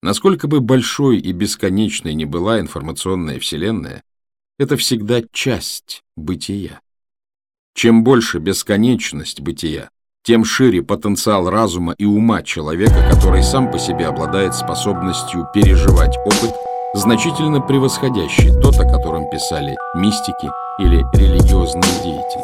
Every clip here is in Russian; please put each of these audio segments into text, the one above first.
Насколько бы большой и бесконечной ни была информационная вселенная, это всегда часть бытия. Чем больше бесконечность бытия, тем шире потенциал разума и ума человека, который сам по себе обладает способностью переживать опыт, значительно превосходящий тот, о котором писали мистики или религиозные деятели.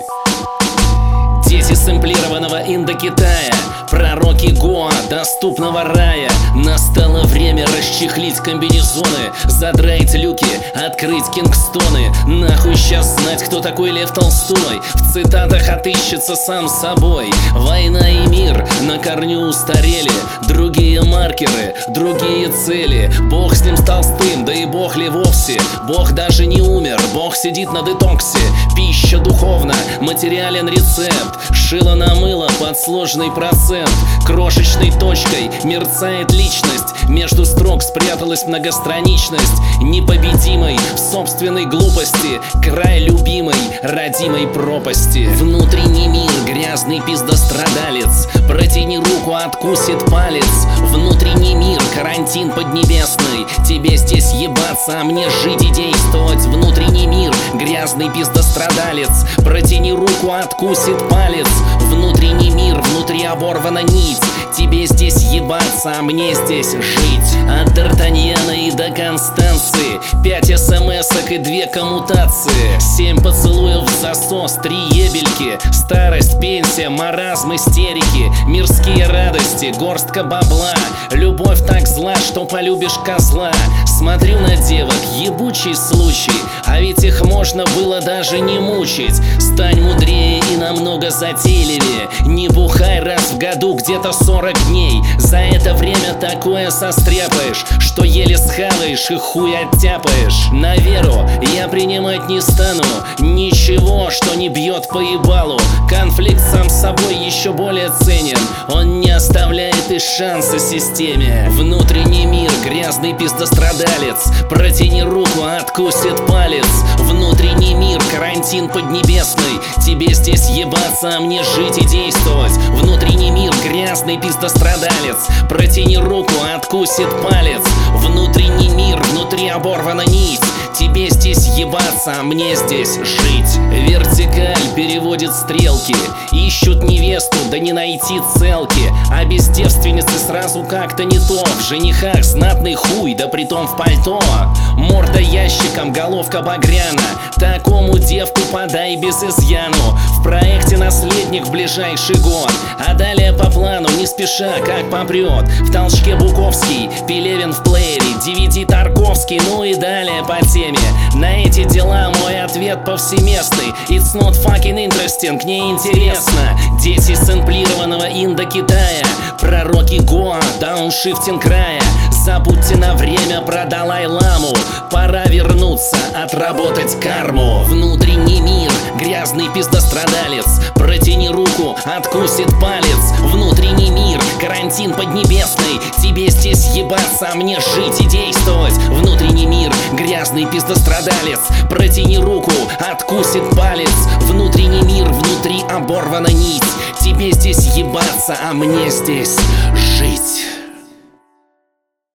Дети сэмплированного Индокитая, пророки Гоа, доступного рая. Настало время расчехлить комбинезоны, задраить люки, открыть кингстоны. Нахуй сейчас знать, кто такой Лев Толстой. В цитатах отыщется сам собой. Война и мир на корню устарели. Другие маркеры, другие цели. Бог с ним с Толстым, да и Бог ли вовсе? Бог даже не умер, Бог сидит на детоксе. Пища духовна, материален рецепт. Шило на мыло под сложный процент. Крошечной точкой мерцает личность. Между строк спряталась многостраничность. Непобедимой в собственной глупости. Край любимой, родимой пропасти. Внутренний мир, грязный пиздострадалец. Протяни руку, откусит палец. Внутренний мир, карантин поднебесный. Тебе здесь ебаться, а мне жить и действовать. Внутренний мир, грязный пиздострадалец. Протяни руку, откусит палец. Внутренний мир, внутри оборвана нить. Тебе здесь ебаться, а мне здесь жить. От Д'Артаньяна и до Констанции 5 смс-ок и 2 коммутации. 7 поцелуев в засос, 3 ебельки. Старость, пенсия, маразм, истерики. Мирские радости, горстка бабла. Любовь так зла, что полюбишь козла. Смотрю на девок, ебучий случай. А ведь их можно было даже не мучить. Стань мудрее и намного затейливее. Не бухай раз в году где-то 40 дней. За это время такое состряпаешь, что еле схаваешь и хуй оттяпаешь. На веру я принимать не стану ничего, что не бьет по ебалу. Конфликт сам с собой еще более ценен. Он не оставляет и шанса системе. Внутренний мир, грязный пиздострадалец. Протяни руку, откусит палец. Внутренний мир, карантин поднебесный. Тебе здесь ебаться, а мне жить и действовать. Внутренний мир, грязный пиздострадалец. Протяни руку, откусит палец. Внутренний мир, внутри оборвана нить. Тебе здесь ебаться, а мне здесь жить. Вертикаль переводит стрелки. Ищут невесту, да не найти целки. А без девственницы сразу как-то не то. В женихах знатный хуй, да притом в пальто. Морда ящиком, головка багряна. Такому девку подай без изъяну. В проекте наследник в ближайший год. А далее по плану, не спеша, как попрет. В толчке Буковский, Пелевин в плеере, DVD Тарковский, ну и далее по теме. На эти дела мой ответ повсеместный. It's not fucking interesting, не интересно. Дети сэмплированного Индокитая, пророки Гоа, дауншифтинг края. Забудьте на время про Далай-ламу. Пора вернуться, отработать карму. Внутренний мир, грязный пиздострадалец. Протяни руку, откусит палец. Внутренний мир, карантин поднебесный. Тебе здесь ебаться, а мне жить и действовать. Внутренний мир, грязный пиздострадалец. Протяни руку, откусит палец. Внутренний мир, внутри оборвана нить. Тебе здесь ебаться, а мне здесь жить.